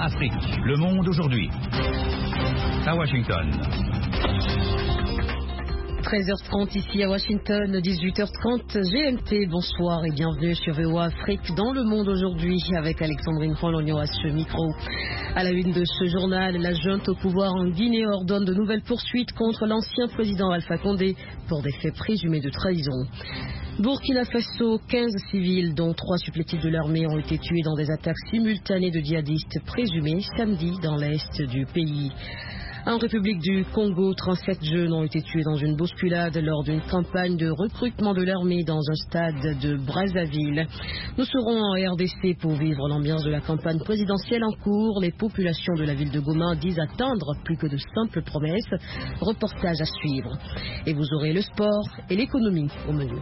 Afrique, le monde aujourd'hui. À Washington. 13h30 ici à Washington, 18h30 GMT. Bonsoir et bienvenue sur VOA Afrique dans le monde aujourd'hui avec Alexandrine Rologno à ce micro. À la une de ce journal, la junte au pouvoir en Guinée ordonne de nouvelles poursuites contre l'ancien président Alpha Condé pour des faits présumés de trahison. Burkina Faso, 15 civils, dont 3 supplétifs de l'armée, ont été tués dans des attaques simultanées de djihadistes présumés samedi dans l'est du pays. En République du Congo, 37 jeunes ont été tués dans une bousculade lors d'une campagne de recrutement de l'armée dans un stade de Brazzaville. Nous serons en RDC pour vivre l'ambiance de la campagne présidentielle en cours. Les populations de la ville de Goma disent attendre plus que de simples promesses. Reportage à suivre. Et vous aurez le sport et l'économie au menu.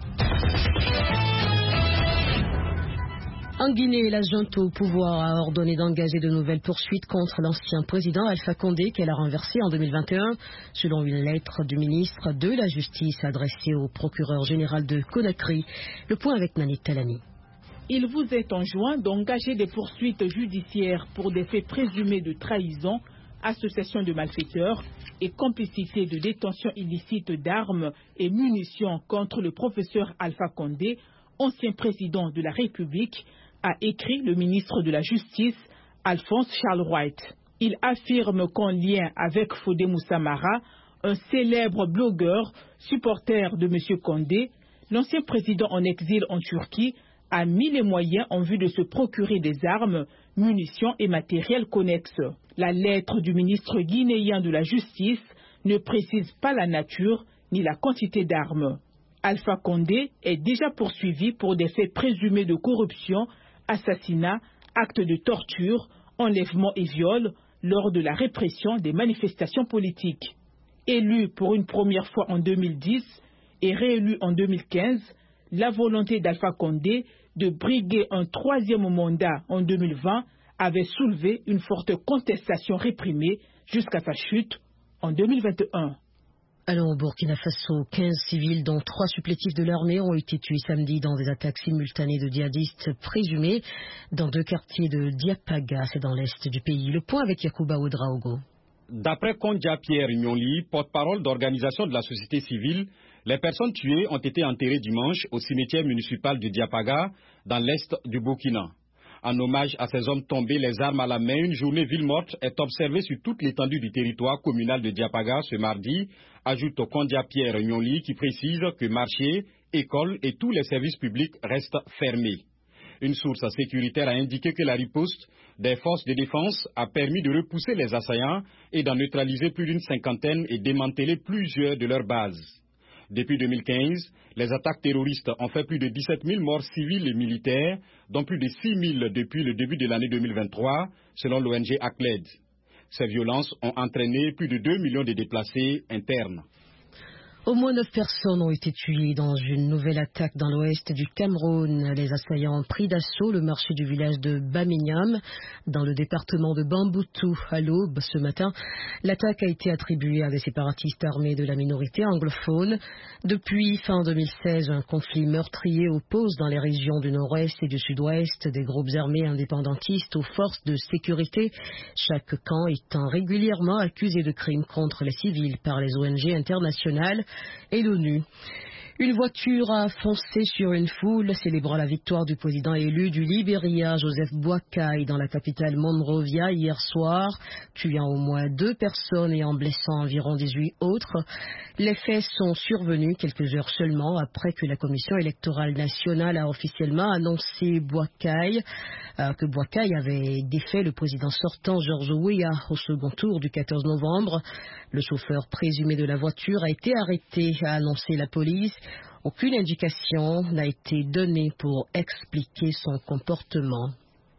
En Guinée, la junte au pouvoir a ordonné d'engager de nouvelles poursuites contre l'ancien président Alpha Condé qu'elle a renversé en 2021, selon une lettre du ministre de la Justice adressée au procureur général de Conakry. Le point avec Nanit Talani. Il vous est enjoint d'engager des poursuites judiciaires pour des faits présumés de trahison, association de malfaiteurs et complicité de détention illicite d'armes et munitions contre le professeur Alpha Condé, ancien président de la République, a écrit le ministre de la Justice, Alphonse Charles White. Il affirme qu'en lien avec Fodé Moussa Mara, un célèbre blogueur, supporter de M. Condé, l'ancien président en exil en Turquie a mis les moyens en vue de se procurer des armes, munitions et matériel connexes. La lettre du ministre guinéen de la Justice ne précise pas la nature ni la quantité d'armes. Alpha Condé est déjà poursuivi pour des faits présumés de corruption, assassinat, actes de torture, enlèvement et viol lors de la répression des manifestations politiques. Élu pour une première fois en 2010 et réélu en 2015, la volonté d'Alpha Condé de briguer un troisième mandat en 2020 avait soulevé une forte contestation réprimée jusqu'à sa chute en 2021. Alors, au Burkina Faso, 15 civils, dont 3 supplétifs de l'armée, ont été tués samedi dans des attaques simultanées de djihadistes présumés dans 2 quartiers de Diapaga, c'est dans l'est du pays. Le point avec Yacouba Ouedraogo. D'après Kondia Pierre Nyonli, porte-parole d'organisation de la société civile, les personnes tuées ont été enterrées dimanche au cimetière municipal de Diapaga, dans l'est du Burkina. En hommage à ces hommes tombés les armes à la main, une journée ville morte est observée sur toute l'étendue du territoire communal de Diapaga ce mardi, ajoute Kondia Pierre Nyonli qui précise que marchés, écoles et tous les services publics restent fermés. Une source sécuritaire a indiqué que la riposte des forces de défense a permis de repousser les assaillants et d'en neutraliser plus d'une cinquantaine et démanteler plusieurs de leurs bases. Depuis 2015, les attaques terroristes ont fait plus de 17 000 morts civils et militaires, dont plus de 6 000 depuis le début de l'année 2023, selon l'ONG ACLED. Ces violences ont entraîné plus de 2 millions de déplacés internes. Au moins 9 personnes ont été tuées dans une nouvelle attaque dans l'ouest du Cameroun. Les assaillants ont pris d'assaut le marché du village de Bamignam, dans le département de Bamboutou, à l'aube ce matin. L'attaque a été attribuée à des séparatistes armés de la minorité anglophone. Depuis fin 2016, un conflit meurtrier oppose dans les régions du nord-est et du sud-ouest des groupes armés indépendantistes aux forces de sécurité, chaque camp étant régulièrement accusé de crimes contre les civils par les ONG internationales et l'ONU. Une voiture a foncé sur une foule célébrant la victoire du président élu du Libéria, Joseph Boakai, dans la capitale Monrovia hier soir, tuant au moins 2 personnes et en blessant environ 18 autres. Les faits sont survenus quelques heures seulement après que la Commission électorale nationale a officiellement annoncé que Boakai avait défait le président sortant George Weah au second tour du 14 novembre. Le chauffeur présumé de la voiture a été arrêté, a annoncé la police. Aucune indication n'a été donnée pour expliquer son comportement.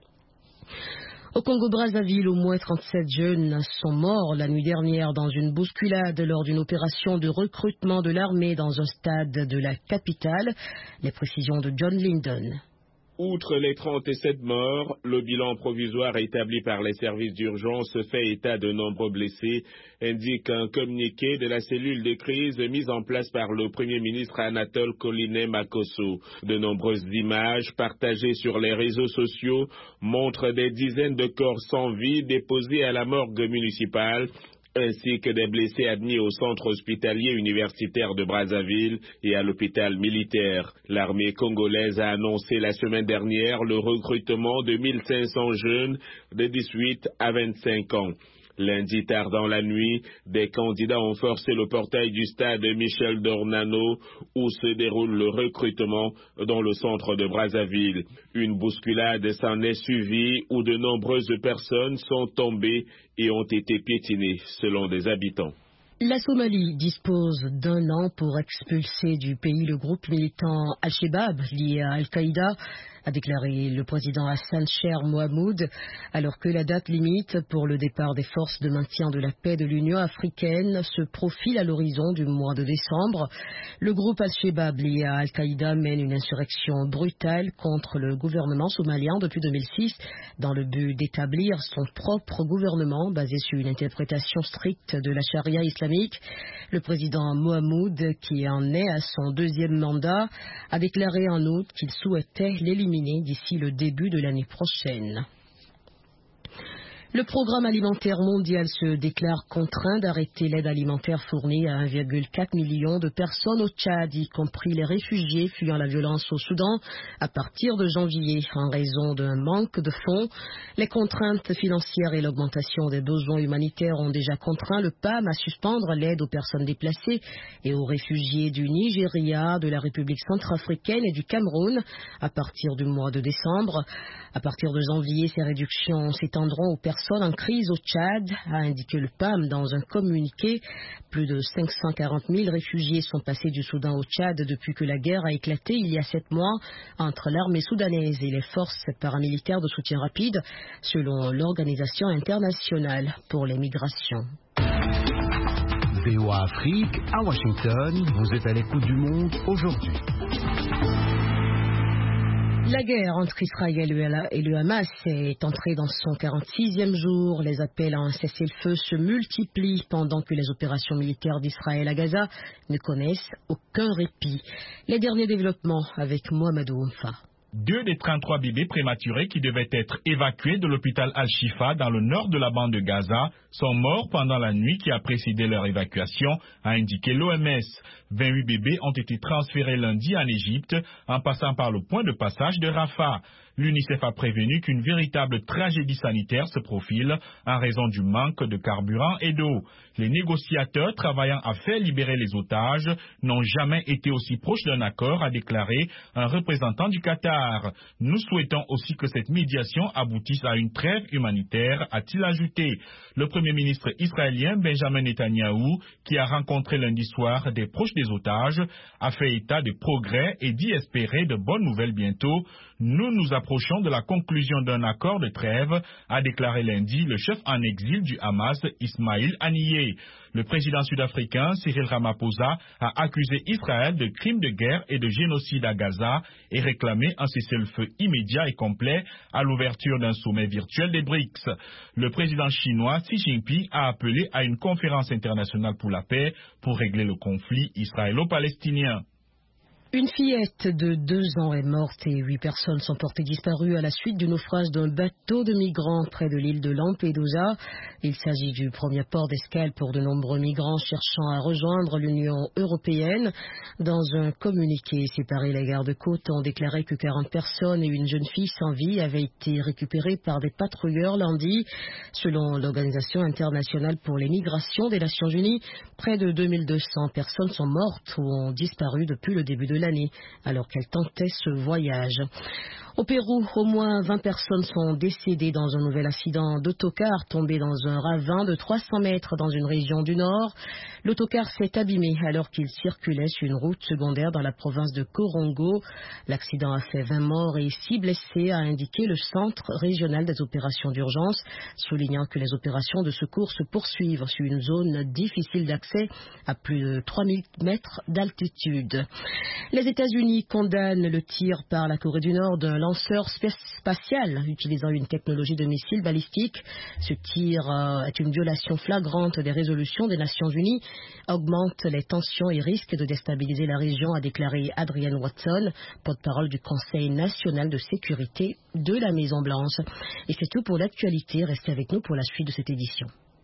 Au Congo-Brazzaville, au moins 37 jeunes sont morts la nuit dernière dans une bousculade lors d'une opération de recrutement de l'armée dans un stade de la capitale. Les précisions de John Linden. Outre les 37 morts, le bilan provisoire établi par les services d'urgence fait état de nombreux blessés, indique un communiqué de la cellule de crise mise en place par le Premier ministre Anatole Koline-Makosso. De nombreuses images partagées sur les réseaux sociaux montrent des dizaines de corps sans vie déposés à la morgue municipale, ainsi que des blessés admis au centre hospitalier universitaire de Brazzaville et à l'hôpital militaire. L'armée congolaise a annoncé la semaine dernière le recrutement de 1500 jeunes de 18 à 25 ans. Lundi tard dans la nuit, des candidats ont forcé le portail du stade Michel Dornano où se déroule le recrutement dans le centre de Brazzaville. Une bousculade s'en est suivie où de nombreuses personnes sont tombées et ont été piétinées selon des habitants. La Somalie dispose d'un an pour expulser du pays le groupe militant Al-Shabaab lié à Al-Qaïda, a déclaré le président Hassan Sheikh Mohamoud, alors que la date limite pour le départ des forces de maintien de la paix de l'Union africaine se profile à l'horizon du mois de décembre. Le groupe Al-Shabaab lié à Al-Qaïda mène une insurrection brutale contre le gouvernement somalien depuis 2006 dans le but d'établir son propre gouvernement basé sur une interprétation stricte de la charia islamique. Le président Mohamoud, qui en est à son deuxième mandat, a déclaré en août qu'il souhaitait l'éliminer d'ici le début de l'année prochaine. Le programme alimentaire mondial se déclare contraint d'arrêter l'aide alimentaire fournie à 1,4 million de personnes au Tchad, y compris les réfugiés fuyant la violence au Soudan, à partir de janvier, en raison d'un manque de fonds. Les contraintes financières et l'augmentation des besoins humanitaires ont déjà contraint le PAM à suspendre l'aide aux personnes déplacées et aux réfugiés du Nigeria, de la République centrafricaine et du Cameroun à partir du mois de décembre. À partir de janvier, ces réductions s'étendront aux personnes en crise au Tchad, a indiqué le PAM dans un communiqué. Plus de 540 000 réfugiés sont passés du Soudan au Tchad depuis que la guerre a éclaté il y a 7 mois entre l'armée soudanaise et les forces paramilitaires de soutien rapide, selon l'Organisation internationale pour les migrations. VOA Afrique, à Washington, vous êtes à l'écoute du monde aujourd'hui. La guerre entre Israël et le Hamas est entrée dans son 46e jour. Les appels à un cessez-le-feu se multiplient pendant que les opérations militaires d'Israël à Gaza ne connaissent aucun répit. Les derniers développements avec Mohamedou Oumfa. 2 des 33 bébés prématurés qui devaient être évacués de l'hôpital Al-Shifa dans le nord de la bande de Gaza sont morts pendant la nuit qui a précédé leur évacuation, a indiqué l'OMS. 28 bébés ont été transférés lundi en Égypte en passant par le point de passage de Rafah. L'UNICEF a prévenu qu'une véritable tragédie sanitaire se profile en raison du manque de carburant et d'eau. Les négociateurs travaillant à faire libérer les otages n'ont jamais été aussi proches d'un accord, a déclaré un représentant du Qatar. Nous souhaitons aussi que cette médiation aboutisse à une trêve humanitaire, a-t-il ajouté. Le Premier ministre israélien Benjamin Netanyahou, qui a rencontré lundi soir des proches des otages, a fait état de progrès et dit espérer de bonnes nouvelles bientôt. Nous nous approchons de la conclusion d'un accord de trêve, a déclaré lundi le chef en exil du Hamas, Ismail Haniyeh. Le président sud-africain Cyril Ramaphosa a accusé Israël de crimes de guerre et de génocide à Gaza et réclamé un cessez-le-feu immédiat et complet à l'ouverture d'un sommet virtuel des BRICS. Le président chinois Xi Jinping a appelé à une conférence internationale pour la paix pour régler le conflit israélo-palestinien. Une fillette de 2 ans est morte et 8 personnes sont portées disparues à la suite du naufrage d'un bateau de migrants près de l'île de Lampedusa. Il s'agit du premier port d'escale pour de nombreux migrants cherchant à rejoindre l'Union européenne. Dans un communiqué séparé, les gardes-côtes ont déclaré que 40 personnes et une jeune fille sans vie avaient été récupérées par des patrouilleurs lundi. Selon l'Organisation internationale pour les migrations des Nations Unies, près de 2200 personnes sont mortes ou ont disparu depuis le début de l'année, alors qu'elle tentait ce voyage. Au Pérou, au moins 20 personnes sont décédées dans un nouvel accident d'autocar tombé dans un ravin de 300 mètres dans une région du Nord. L'autocar s'est abîmé alors qu'il circulait sur une route secondaire dans la province de Corongo. L'accident a fait 20 morts et 6 blessés, a indiqué le Centre régional des opérations d'urgence, soulignant que les opérations de secours se poursuivent sur une zone difficile d'accès à plus de 3000 mètres d'altitude. Les États-Unis condamnent le tir par la Corée du Nord d'un lanceur spatial utilisant une technologie de missile balistique. Ce tir est une violation flagrante des résolutions des Nations Unies, augmente les tensions et risque de déstabiliser la région, a déclaré Adrienne Watson, porte-parole du Conseil national de sécurité de la Maison-Blanche. Et c'est tout pour l'actualité. Restez avec nous pour la suite de cette édition.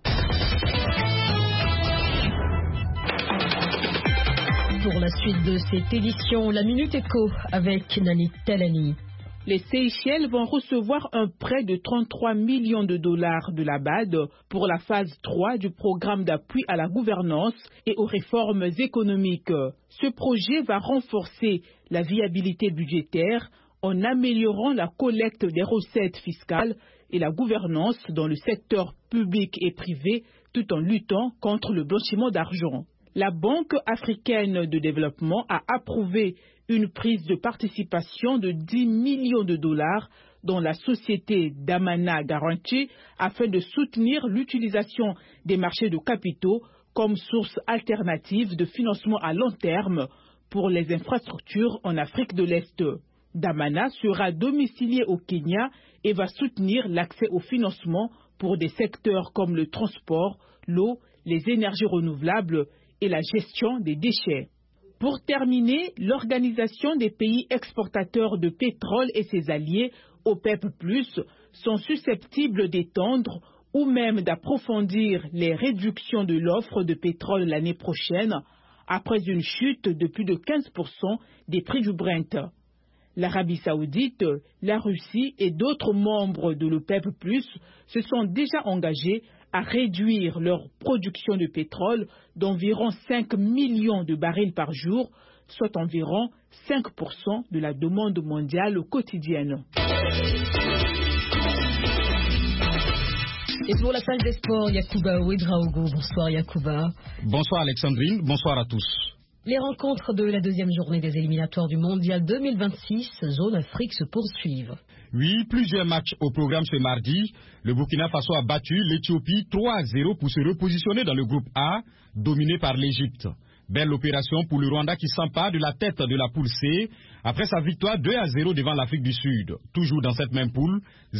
Pour la suite de cette édition, la Minute Éco avec Nani Talani. Les Seychelles vont recevoir un prêt de 33 millions de dollars de la BAD pour la phase 3 du programme d'appui à la gouvernance et aux réformes économiques. Ce projet va renforcer la viabilité budgétaire en améliorant la collecte des recettes fiscales et la gouvernance dans le secteur public et privé tout en luttant contre le blanchiment d'argent. La Banque africaine de développement a approuvé une prise de participation de 10 millions de dollars dans la société Damana Guarantee afin de soutenir l'utilisation des marchés de capitaux comme source alternative de financement à long terme pour les infrastructures en Afrique de l'Est. Damana sera domicilié au Kenya et va soutenir l'accès au financement pour des secteurs comme le transport, l'eau, les énergies renouvelables et la gestion des déchets. Pour terminer, l'Organisation des pays exportateurs de pétrole et ses alliés, OPEP+, sont susceptibles d'étendre ou même d'approfondir les réductions de l'offre de pétrole l'année prochaine, après une chute de plus de 15% des prix du Brent. L'Arabie Saoudite, la Russie et d'autres membres de l'OPEP+, se sont déjà engagés à réduire leur production de pétrole d'environ 5 millions de barils par jour, soit environ 5% de la demande mondiale quotidienne. Et pour la page des sports, Yacouba Ouedraogo. Bonsoir Yacouba. Bonsoir Alexandrine, bonsoir à tous. Les rencontres de la deuxième journée des éliminatoires du Mondial 2026, zone Afrique, se poursuivent. Oui, plusieurs matchs au programme ce mardi. Le Burkina Faso a battu l'Éthiopie 3-0 pour se repositionner dans le groupe A, dominé par l'Égypte. Belle opération pour le Rwanda qui s'empare de la tête de la poule C après sa victoire 2-0 devant l'Afrique du Sud. Toujours dans cette même poule,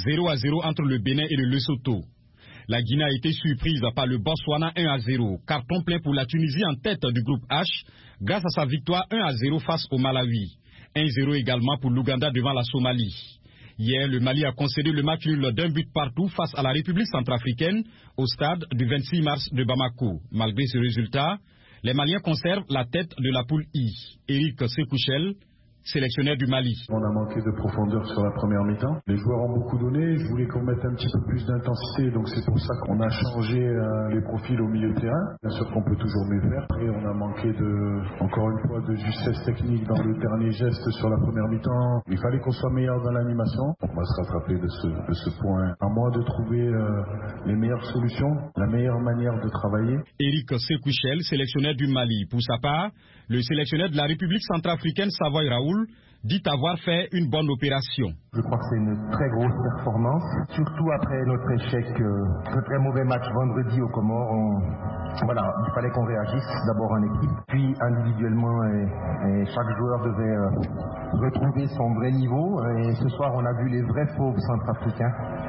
0-0 entre le Bénin et le Lesotho. La Guinée a été surprise par le Botswana 1-0. Carton plein pour la Tunisie en tête du groupe H grâce à sa victoire 1-0 face au Malawi. 1-0 également pour l'Ouganda devant la Somalie. Hier, le Mali a concédé le match nul d'un but partout face à la République centrafricaine au stade du 26 mars de Bamako. Malgré ce résultat, les Maliens conservent la tête de la poule I. Éric Sekouchel, sélectionneur du Mali. On a manqué de profondeur sur la première mi-temps. Les joueurs ont beaucoup donné. Je voulais qu'on mette un petit peu plus d'intensité. Donc c'est pour ça qu'on a changé les profils au milieu de terrain. Bien sûr qu'on peut toujours mieux faire. Après on a manqué encore une fois de justesse technique dans le dernier geste sur la première mi-temps. Il fallait qu'on soit meilleur dans l'animation. On va se rattraper de ce point. À moi de trouver les meilleures solutions, la meilleure manière de travailler. Éric Sekouchel, sélectionneur du Mali. Pour sa part, le sélectionneur de la République centrafricaine, Savoy Raoul, dit avoir fait une bonne opération. Je crois que c'est une très grosse performance, surtout après notre échec, un très mauvais match vendredi aux Comores. Voilà, il fallait qu'on réagisse d'abord en équipe, puis individuellement, et chaque joueur devait retrouver son vrai niveau. Et ce soir, on a vu les vrais fauves centrafricains.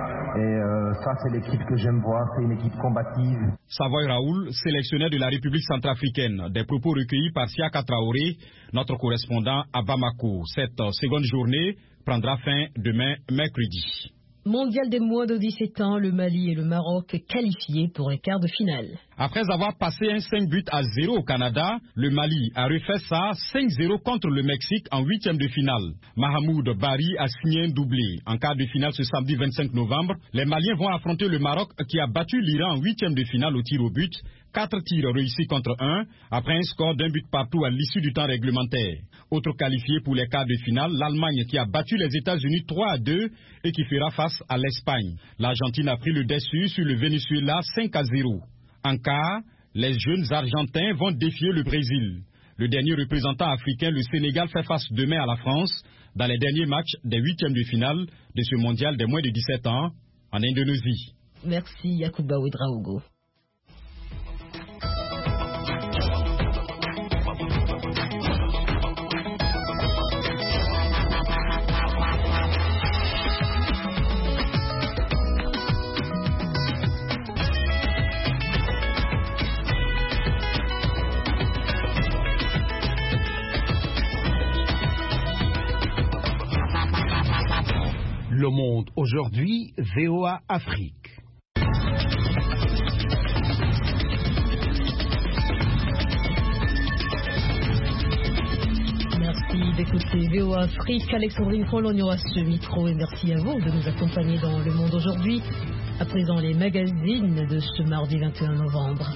Et ça, c'est l'équipe que j'aime voir, c'est une équipe combative. Savoy Raoul, sélectionneur de la République centrafricaine. Des propos recueillis par Siaka Traoré, notre correspondant à Bamako. Cette seconde journée prendra fin demain, mercredi. Mondial des moins de 17 ans, le Mali et le Maroc qualifiés pour les quarts de finale. Après avoir passé un 5-0 au Canada, le Mali a refait ça 5-0 contre le Mexique en 8e de finale. Mahamoud Bari a signé un doublé. En quart de finale ce samedi 25 novembre, les Maliens vont affronter le Maroc qui a battu l'Iran en 8e de finale au tir au but. 4 tirs réussis contre 1, après un score d'un but partout à l'issue du temps réglementaire. Autre qualifié pour les quarts de finale, l'Allemagne qui a battu les États-Unis 3-2 et qui fera face à l'Espagne. L'Argentine a pris le dessus sur le Venezuela 5-0. En quart, les jeunes Argentins vont défier le Brésil. Le dernier représentant africain, le Sénégal, fait face demain à la France dans les derniers matchs des 8e de finale de ce mondial des moins de 17 ans en Indonésie. Merci Yacouba Ouedraogo. Le Monde aujourd'hui, VOA Afrique. Merci d'écouter VOA Afrique. Alexandrine Cologno à ce micro et merci à vous de nous accompagner dans Le Monde aujourd'hui. À présent, les magazines de ce mardi 21 novembre.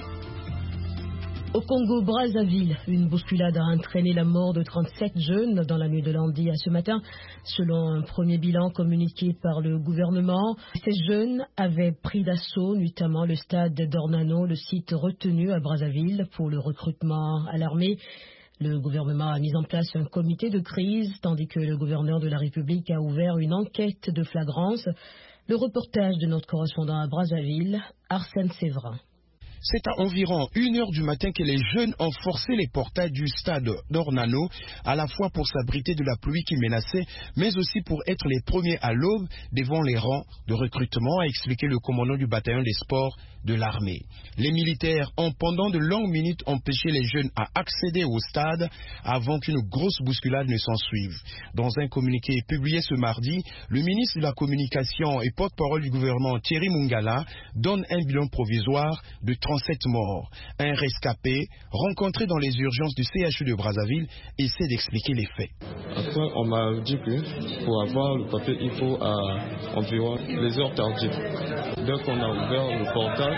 Au Congo-Brazzaville, une bousculade a entraîné la mort de 37 jeunes dans la nuit de lundi à ce matin. Selon un premier bilan communiqué par le gouvernement, ces jeunes avaient pris d'assaut notamment le stade d'Ornano, le site retenu à Brazzaville pour le recrutement à l'armée. Le gouvernement a mis en place un comité de crise, tandis que le gouverneur de la République a ouvert une enquête de flagrance. Le reportage de notre correspondant à Brazzaville, Arsène Séverin. C'est à environ 1h du matin que les jeunes ont forcé les portails du stade d'Ornano, à la fois pour s'abriter de la pluie qui menaçait, mais aussi pour être les premiers à l'aube devant les rangs de recrutement, a expliqué le commandant du bataillon des sports de l'armée. Les militaires ont pendant de longues minutes empêché les jeunes à accéder au stade avant qu'une grosse bousculade ne s'ensuive. Dans un communiqué publié ce mardi, le ministre de la Communication et porte-parole du gouvernement Thierry Mungala donne un bilan provisoire de 37 morts. Un rescapé rencontré dans les urgences du CHU de Brazzaville essaie d'expliquer les faits. Après, on m'a dit que pour avoir le papier, il faut environ les heures tardives. Dès qu'on a ouvert le portail,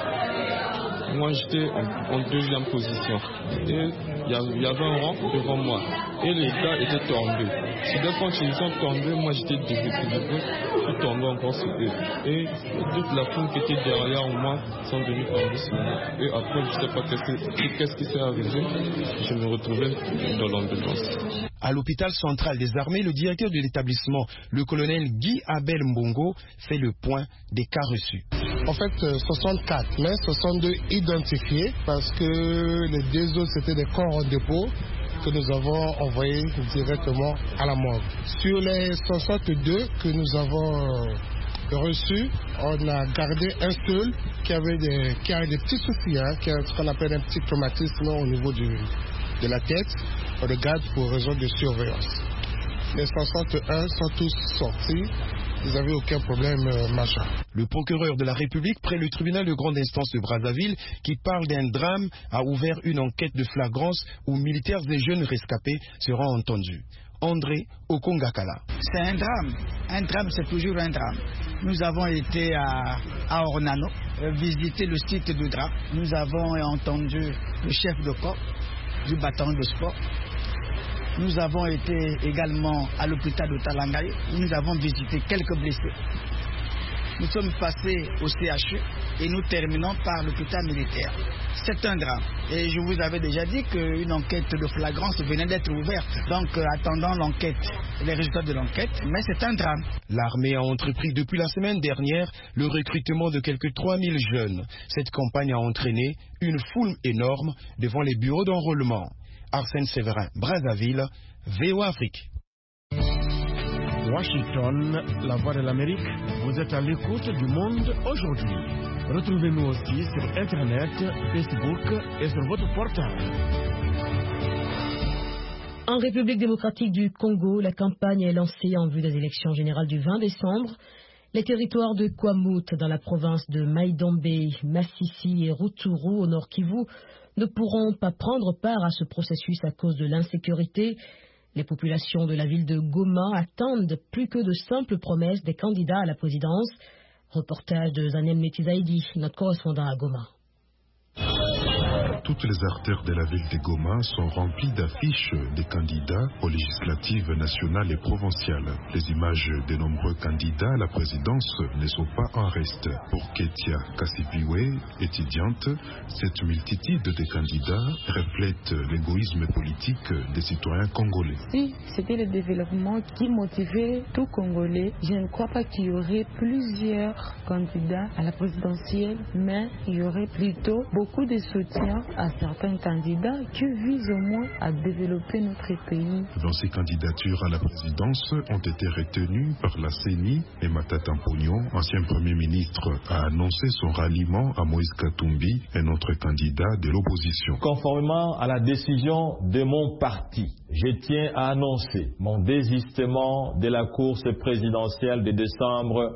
moi j'étais en deuxième position et il y avait un rang devant moi et les gars étaient tombés. C'est dès quand ils sont tombés, moi j'étais debout, je suis tombé encore sur eux et toute la foule qui était derrière moi sont venus tomber sur moi. Et après je ne sais pas qu'est-ce qui s'est arrivé, je me retrouvais dans l'ambulance. À l'hôpital central des armées, le directeur de l'établissement, le colonel Guy Abel Mbongo, fait le point des cas reçus. En fait, 64, mais 62 identifiés parce que les deux autres c'était des corps en dépôt que nous avons envoyés directement à la morgue. Sur les 62 que nous avons reçus, on a gardé un seul qui a des petits soucis, qui a ce qu'on appelle un petit traumatisme au niveau de la tête. On le garde pour raison de surveillance. Les 61 sont tous sortis. Ils n'avaient aucun problème majeur. Le procureur de la République près le tribunal de grande instance de Brazzaville, qui parle d'un drame, a ouvert une enquête de flagrance où militaires et jeunes rescapés seront entendus. André Okongakala. C'est un drame. Un drame, c'est toujours un drame. Nous avons été à Ornano, visiter le site de drame. Nous avons entendu le chef de corps du bataillon de sport. Nous avons été également à l'hôpital de Talangaye, où nous avons visité quelques blessés. Nous sommes passés au CHU et nous terminons par l'hôpital militaire. C'est un drame. Et je vous avais déjà dit qu'une enquête de flagrance venait d'être ouverte. Donc attendons l'enquête, les résultats de l'enquête, mais c'est un drame. L'armée a entrepris depuis la semaine dernière le recrutement de quelques 3000 jeunes. Cette campagne a entraîné une foule énorme devant les bureaux d'enrôlement. Arsène Séverin, Brazzaville, VOA Afrique. Washington, la voix de l'Amérique, vous êtes à l'écoute du Monde aujourd'hui. Retrouvez-nous aussi sur Internet, Facebook et sur votre portable. En République démocratique du Congo, la campagne est lancée en vue des élections générales du 20 décembre. Les territoires de Kwamut dans la province de Maïdombe, Massissi et Rutshuru au nord Kivu ne pourront pas prendre part à ce processus à cause de l'insécurité. Les populations de la ville de Goma attendent plus que de simples promesses des candidats à la présidence. Reportage de Zanem Metizaidi, notre correspondant à Goma. Toutes les artères de la ville de Goma sont remplies d'affiches des candidats aux législatives nationales et provinciales. Les images de nombreux candidats à la présidence ne sont pas en reste. Pour Ketia Kassibiwe, étudiante, cette multitude de candidats reflète l'égoïsme politique des citoyens congolais. Si c'était le développement qui motivait tout Congolais, je ne crois pas qu'il y aurait plusieurs candidats à la présidentielle, mais il y aurait plutôt beaucoup de soutien à certains candidats qui visent au moins à développer notre pays. Dans ces candidatures à la présidence ont été retenues par la CENI et Matata Pognon, ancien Premier ministre, a annoncé son ralliement à Moïse Katumbi, un autre candidat de l'opposition. Conformément à la décision de mon parti, je tiens à annoncer mon désistement de la course présidentielle de décembre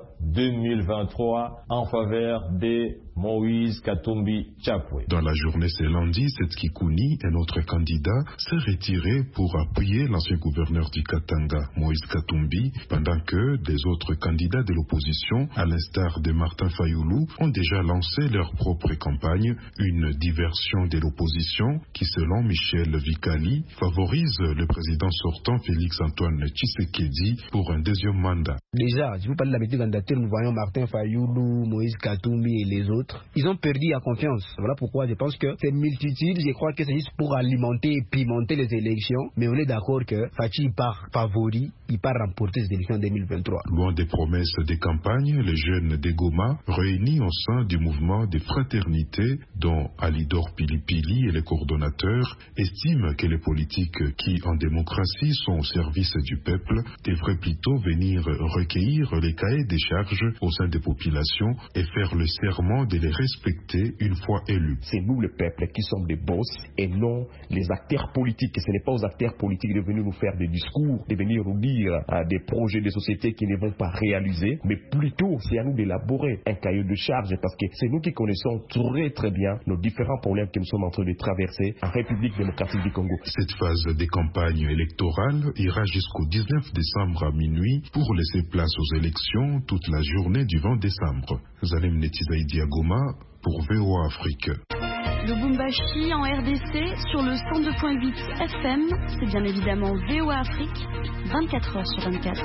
2023 en faveur de Moïse Katumbi Chapwe. Dans la journée ce lundi, Setski Kouni, un autre candidat, s'est retiré pour appuyer l'ancien gouverneur du Katanga, Moïse Katumbi, pendant que des autres candidats de l'opposition, à l'instar de Martin Fayoulou, ont déjà lancé leur propre campagne, une diversion de l'opposition qui, selon Michel Vikali, favorise le président sortant Félix-Antoine Tshisekedi pour un deuxième mandat. Déjà, si vous parlez de la petite candidature, nous voyons Martin Fayoulou, Moïse Katumbi et les autres. Ils ont perdu la confiance. Voilà pourquoi je pense que c'est multitude. Je crois que c'est juste pour alimenter et pimenter les élections. Mais on est d'accord que Fachi part favori, il part remporter ces élections en 2023. Loin des promesses des campagnes, les jeunes des Goma, réunis au sein du mouvement des fraternités, dont Alidor Pilipili et les coordonnateurs, estiment que les politiques qui, en démocratie, sont au service du peuple, devraient plutôt venir recueillir les cahiers des charges au sein des populations et faire le serment de les respecter une fois élus. C'est nous, le peuple, qui sommes les boss et non les acteurs politiques. Et ce n'est pas aux acteurs politiques de venir nous faire des discours, de venir nous dire des projets de société qui ne vont pas réaliser, mais plutôt c'est à nous d'élaborer un cahier de charges parce que c'est nous qui connaissons très bien nos différents problèmes que nous sommes en train de traverser en République démocratique du Congo. Cette phase des campagnes électorales ira jusqu'au 19 décembre à minuit pour laisser place aux élections toute la journée du 20 décembre. Zalem Netizaïdi Agoma pour VOA Afrique. Le Bumbashi en RDC sur le 102.8 FM, c'est bien évidemment VOA Afrique, 24 heures sur 24.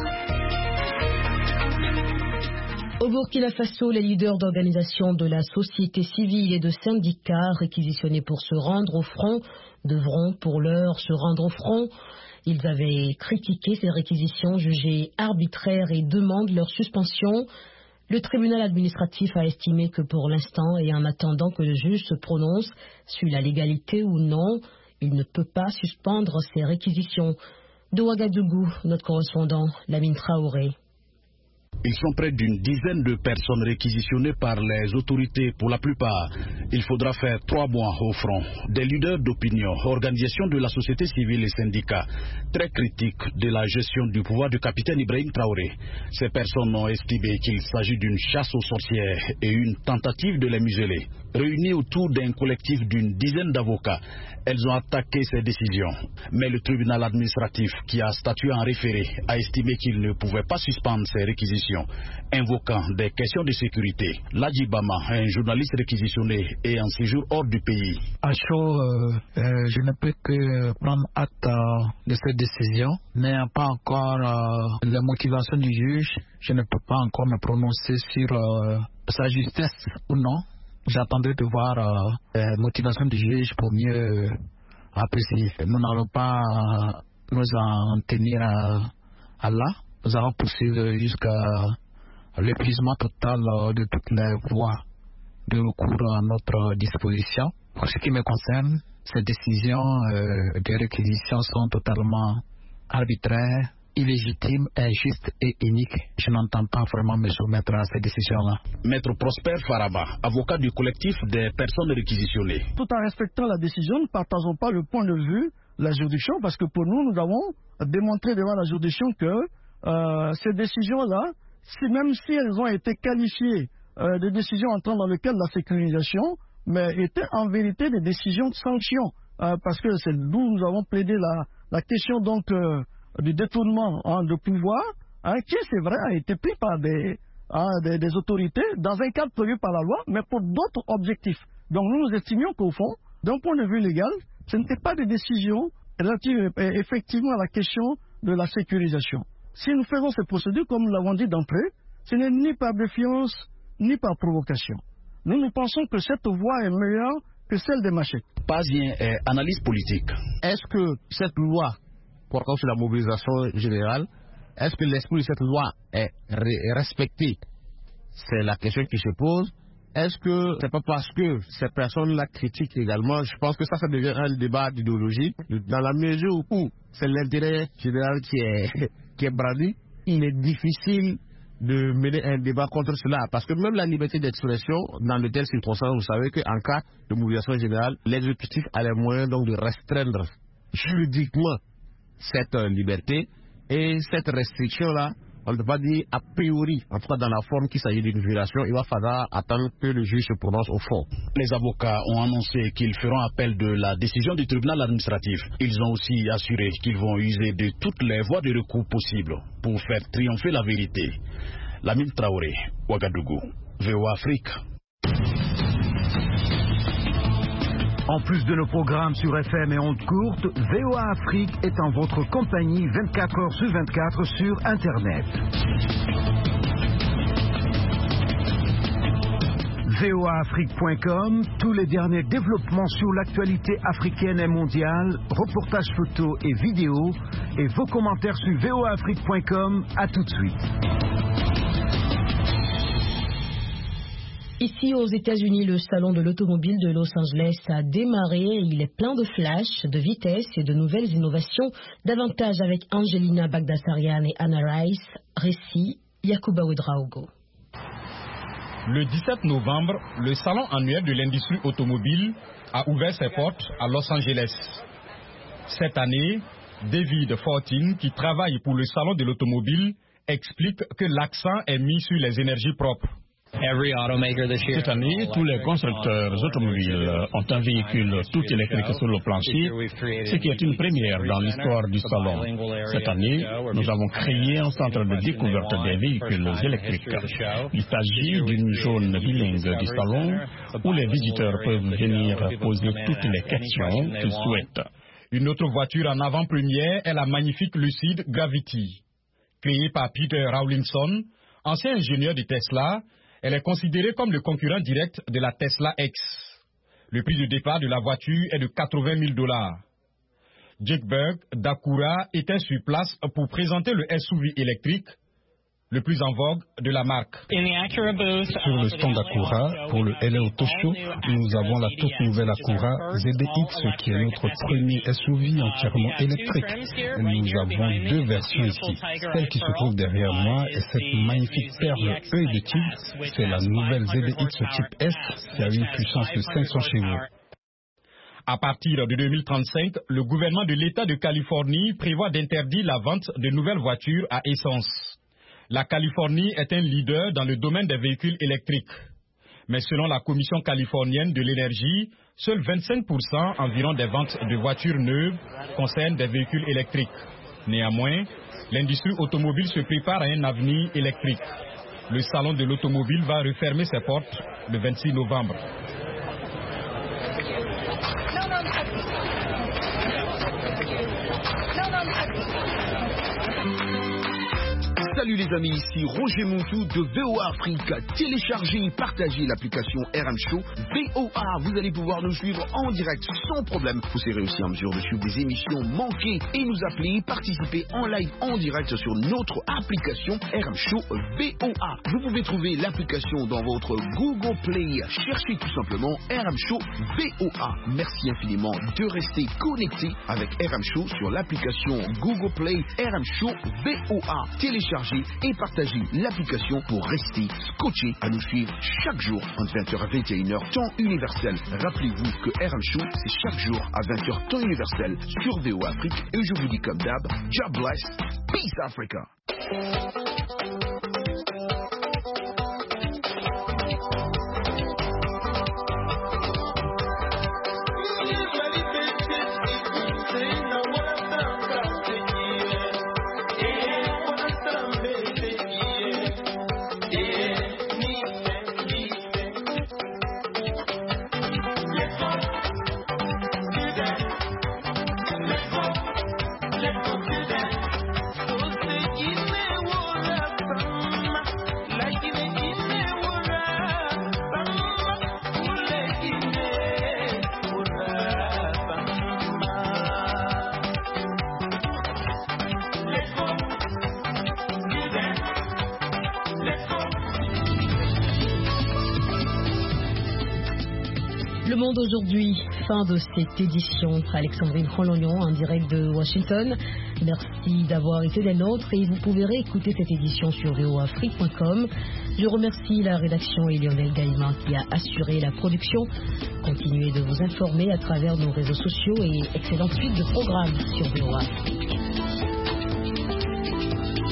Au Burkina Faso, les leaders d'organisations de la société civile et de syndicats réquisitionnés pour se rendre au front devront pour l'heure se rendre au front. Ils avaient critiqué ces réquisitions jugées arbitraires et demandent leur suspension. Le tribunal administratif a estimé que pour l'instant et en attendant que le juge se prononce sur la légalité ou non, il ne peut pas suspendre ces réquisitions. De Ouagadougou, notre correspondant Lamine Traoré. Ils sont près d'une dizaine de personnes réquisitionnées par les autorités. Pour la plupart, il faudra faire 3 mois au front. Des leaders d'opinion, organisations de la société civile et syndicats, très critiques de la gestion du pouvoir du capitaine Ibrahim Traoré. Ces personnes ont estimé qu'il s'agit d'une chasse aux sorcières et une tentative de les museler. Réunies autour d'un collectif d'une dizaine d'avocats, elles ont attaqué ces décisions. Mais le tribunal administratif, qui a statué en référé, a estimé qu'il ne pouvait pas suspendre ces réquisitions, invoquant des questions de sécurité. Ladji Bama, un journaliste réquisitionné et en séjour hors du pays. À chaud, je ne peux que prendre acte de cette décision, mais pas encore la motivation du juge. Je ne peux pas encore me prononcer sur sa justesse ou non. J'attendrai de voir la motivation du juge pour mieux apprécier. Nous n'allons pas nous en tenir à là. Nous allons poursuivre jusqu'à l'épuisement total de toutes les voies de recours à notre disposition. Pour ce qui me concerne, ces décisions de réquisition sont totalement arbitraires, illégitime, injuste et unique. Je n'entends pas vraiment me soumettre à ces décisions-là. Maître Prosper Faraba, avocat du collectif des personnes réquisitionnées. Tout en respectant la décision, ne partageons pas le point de vue de la juridiction parce que pour nous, nous avons démontré devant la juridiction que ces décisions-là, même si elles ont été qualifiées de décisions entrant dans le cadre de la sécurisation, mais étaient en vérité des décisions de sanction parce que c'est d'où nous avons plaidé la question donc du détournement de pouvoir, qui c'est vrai a été pris par des autorités dans un cadre prévu par la loi, mais pour d'autres objectifs. Donc nous estimions qu'au fond, d'un point de vue légal, ce n'était pas des décisions relatives effectivement à la question de la sécurisation. Si nous faisons ces procédures, comme nous l'avons dit d'entrée, ce n'est ni par défiance, ni par provocation. Nous pensons que cette voie est meilleure que celle des machettes. Pas une analyse politique. Est-ce que cette loi portant sur la mobilisation générale, est-ce que l'esprit de cette loi est respecté? C'est la question qui se pose. Est-ce que c'est pas parce que ces personnes-là critiquent également? Je pense que ça devient un débat idéologique, dans la mesure où c'est l'intérêt général qui est brandi. Il est difficile de mener un débat contre cela, parce que même la liberté d'expression, dans de telles circonstances, vous savez qu'en cas de mobilisation générale, l'exécutif a les moyens donc de restreindre juridiquement cette liberté, et cette restriction-là, on ne peut pas dire a priori, en tout cas dans la forme qu'il s'agit d'une violation, il va falloir attendre que le juge se prononce au fond. Les avocats ont annoncé qu'ils feront appel de la décision du tribunal administratif. Ils ont aussi assuré qu'ils vont user de toutes les voies de recours possibles pour faire triompher la vérité. Lamine Traoré, Ouagadougou, VOA Afrique. En plus de nos programmes sur FM et ondes courtes, VOA Afrique est en votre compagnie 24 heures sur 24 sur Internet. voaafrique.com, tous les derniers développements sur l'actualité africaine et mondiale, reportages photos et vidéos, et vos commentaires sur voaafrique.com. À tout de suite. Ici aux États-Unis, le salon de l'automobile de Los Angeles a démarré. Il est plein de flash, de vitesse et de nouvelles innovations. Davantage avec Angelina Bagdasarian et Anna Rice. Récit, Yacouba Ouedraogo. Le 17 novembre, le salon annuel de l'industrie automobile a ouvert ses portes à Los Angeles. Cette année, David Fortin, qui travaille pour le salon de l'automobile, explique que l'accent est mis sur les énergies propres. Cette année, tous les constructeurs automobiles ont un véhicule tout électrique sur le plancher, ce qui est une première dans l'histoire du salon. Cette année, nous avons créé un centre de découverte des véhicules électriques. Il s'agit d'une zone bilingue du salon où les visiteurs peuvent venir poser toutes les questions qu'ils souhaitent. Une autre voiture en avant-première est la magnifique Lucid Gravity. Créée par Peter Rawlinson, ancien ingénieur de Tesla, elle est considérée comme le concurrent direct de la Tesla X. Le prix de départ de la voiture est de $80 000. Jake Berg d'Acura était sur place pour présenter le SUV électrique le plus en vogue de la marque. Sur le stand Acura, pour le LA Auto Show, nous avons la toute nouvelle Acura ZDX qui est notre premier SUV entièrement électrique. Nous avons deux versions ici. Celle qui se trouve derrière moi est cette magnifique perle œil de tigre. C'est la nouvelle ZDX type S qui a une puissance de 500 chevaux. À partir de 2035, le gouvernement de l'État de Californie prévoit d'interdire la vente de nouvelles voitures à essence. La Californie est un leader dans le domaine des véhicules électriques. Mais selon la Commission californienne de l'énergie, seuls 25% environ des ventes de voitures neuves concernent des véhicules électriques. Néanmoins, l'industrie automobile se prépare à un avenir électrique. Le salon de l'automobile va refermer ses portes le 26 novembre. Salut les amis, ici Roger Montou de VOA Afrique. Téléchargez et partagez l'application RM Show VOA. Vous allez pouvoir nous suivre en direct sans problème. Vous serez aussi en mesure de suivre des émissions manquées et nous appeler, participer en live en direct sur notre application RM Show VOA. Vous pouvez trouver l'application dans votre Google Play. Cherchez tout simplement RM Show VOA. Merci infiniment de rester connecté avec RM Show sur l'application Google Play RM Show VOA. Téléchargez et partagez l'application pour rester scotché à nous suivre chaque jour entre 20h à 21h temps universel. Rappelez-vous que RM Show c'est chaque jour à 20h temps universel sur VOA Afrique et je vous dis comme d'hab, God bless, peace Africa. Le Monde aujourd'hui, fin de cette édition. Alexandrine Rolognon en direct de Washington. Merci d'avoir été des nôtres et vous pouvez réécouter cette édition sur voafrique.com. Je remercie la rédaction et Lionel Gaïman qui a assuré la production. Continuez de vous informer à travers nos réseaux sociaux et excellente suite de programmes sur VOA Afrique.